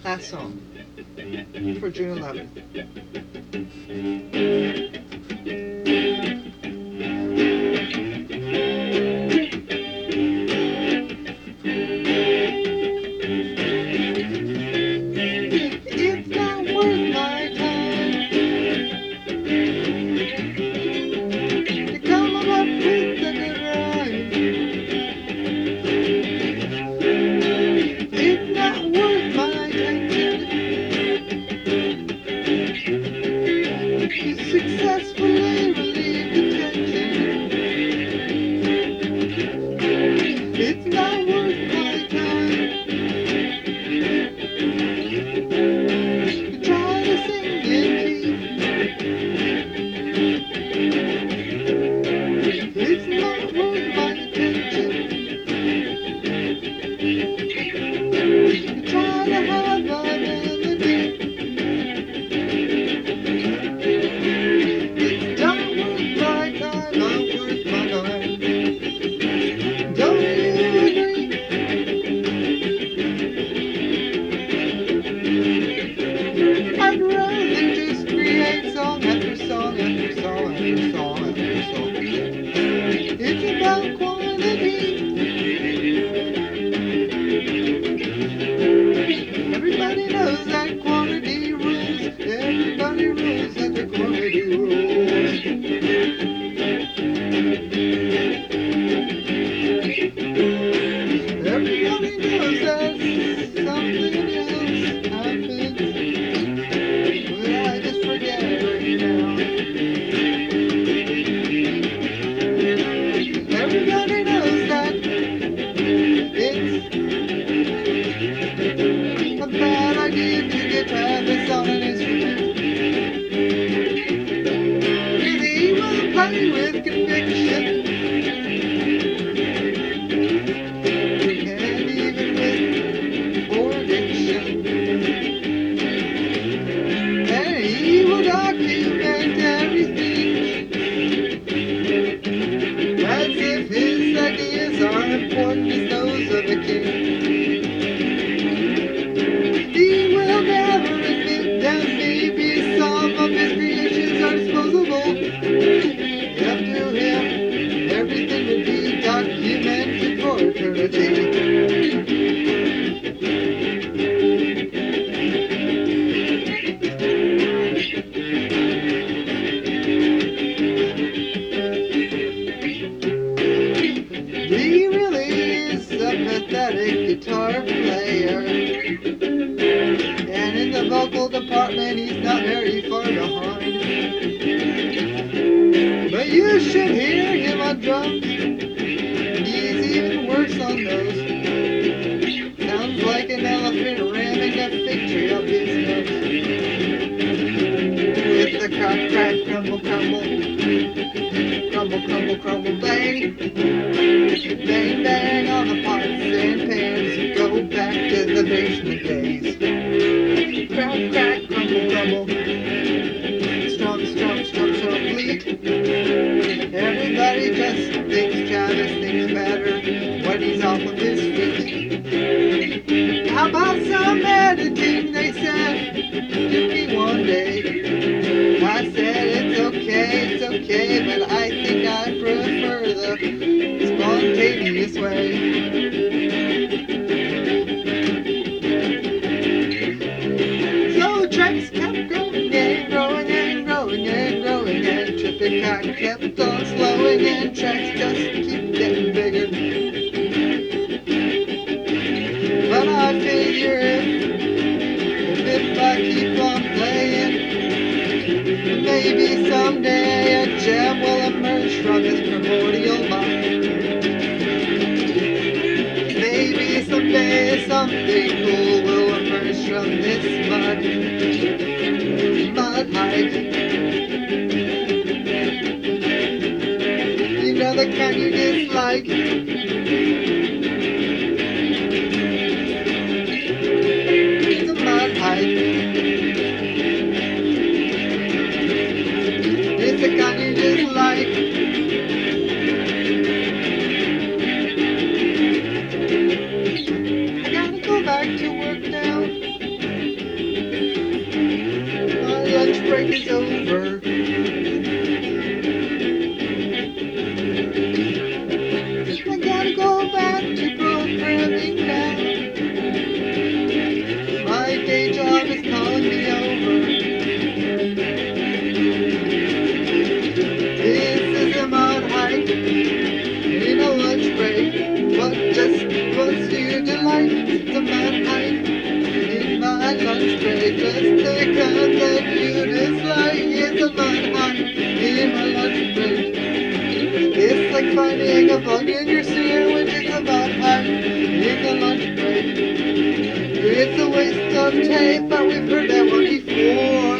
Last song for June 11th. It's not worth my time to come up with a good rhyme. It's not worth my attention to successfully relieve the tension. It's not worth my time to try to sing in key. It's not worth my attention to try to have a melody. It's not worth my time, not worth my time. Don't you agree? I'd rather just create song after song after song after song after song. It's about quantity. Everybody knows that quantity rules. Everybody rules that the quantity rules. Everybody knows that something else happens, but I just forget right now. Everybody knows that it's a bad idea to get Travis on an instrument. Cause he will play with conviction. And even with addiction. And he will document everything as if his ideas are important as those of a king. He will never admit that maybe some of his creations are disposable. Up to him, everything would be documented for eternity. He really is a pathetic guitar player. And in the vocal department, he's not very far behind. But you should hear him on drums. He's even worse on those. Sounds like an elephant ramming a fig tree up his nose. With the crack, crack, crumble, crumble. Crumble, crumble, crumble, bang. Bang, bang on the pots and pans. Go back to the basement days. Crack, crack, crumble, crumble. Strum, strum, strum, strum, bleed. Everybody just thinks Travis thinks better when he's off of his feet. How about some editing, they said to me one day. I said it's okay, but I think I prefer the spontaneous way. So tracks kept growing and growing and growing and growing, and tripping cat kept on slowing, and tracks just keep getting bigger. But I figure if I keep on playing, maybe someday a gem will emerge from his primordial mind. Maybe someday something cool will emerge from this mud hide. You know the kind you dislike. It's a mud hide. It's the kind you dislike. I gotta go back to work now. break is over. I gotta go back to programming now. My day job is calling me over. This is a mod hike in a lunch break. What just was your delight? It's a mod hike in my lunch break. Just the kind that you dislike. It's a mod hike in my lunch break. It's like finding a bug in your sandwich. It's a mod hike in the lunch break. It's a waste of tape, but we've heard that one before.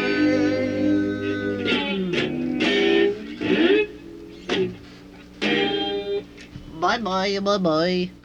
Bye bye, bye bye.